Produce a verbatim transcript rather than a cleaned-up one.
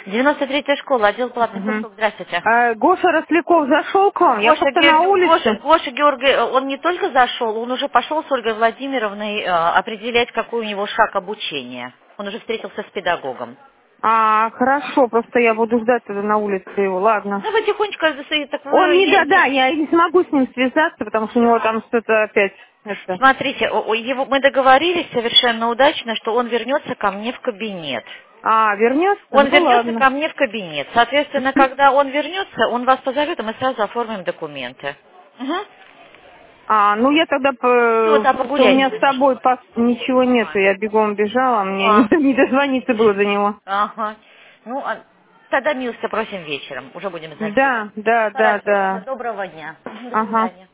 девяносто третья школа, отдел платных Мгм. услуг. Здравствуйте. А, Гоша Росляков зашел к вам? Я Гоша, просто на Ге- Гоша, улице. Гоша Георгий, э, он не только зашел, он уже пошел с Ольгой Владимировной э, определять, какой у него шаг обучения. Он уже встретился с педагогом. А, хорошо, просто я буду ждать тогда на улице его, ладно. Ну, вы тихонечко, э, так вы Он не, да, да, есть. я не смогу с ним связаться, потому что у него там что-то опять, это... Смотрите, о- о, его, мы договорились совершенно удачно, что он вернется ко мне в кабинет. А, вернется? Он Ну, вернется ладно. ко мне в кабинет. Соответственно, когда он вернется, он вас позовет, и мы сразу оформим документы. Угу. А, ну я тогда, Все, по- да, просто у меня погуляйте с немножко. собой пас- ничего нету, я бегом бежала, мне не, А, не дозвониться было до него. ага. Ну, а тогда милости просим вечером. Уже будем знать, куда. Да, да, да, Хорошо, тогда да. доброго дня. До Ага. свидания.